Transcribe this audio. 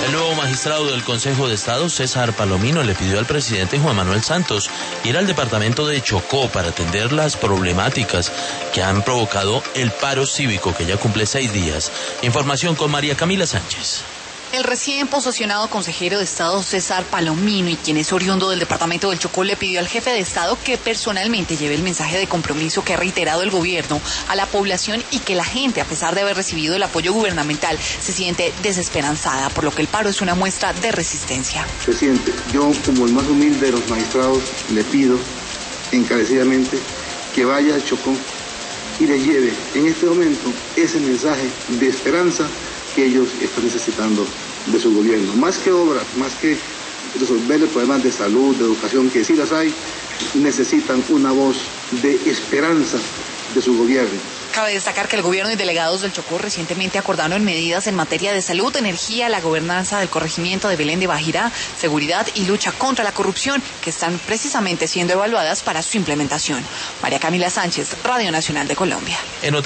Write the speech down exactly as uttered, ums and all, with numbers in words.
El nuevo magistrado del Consejo de Estado, César Palomino, le pidió al presidente Juan Manuel Santos ir al departamento de Chocó para atender las problemáticas que han provocado el paro cívico, que ya cumple seis días. Información con María Camila Sánchez. El recién posesionado consejero de Estado César Palomino, y quien es oriundo del departamento del Chocó, le pidió al jefe de Estado que personalmente lleve el mensaje de compromiso que ha reiterado el gobierno a la población y que la gente, a pesar de haber recibido el apoyo gubernamental, se siente desesperanzada, por lo que el paro es una muestra de resistencia. Presidente, yo como el más humilde de los magistrados le pido encarecidamente que vaya al Chocó y le lleve en este momento ese mensaje de esperanza que ellos están necesitando de su gobierno. Más que obras, más que resolver problemas de salud, de educación, que sí las hay, necesitan una voz de esperanza de su gobierno. Cabe destacar que el gobierno y delegados del Chocó recientemente acordaron medidas en materia de salud, energía, la gobernanza del corregimiento de Belén de Bajirá, seguridad y lucha contra la corrupción, que están precisamente siendo evaluadas para su implementación. María Camila Sánchez, Radio Nacional de Colombia. En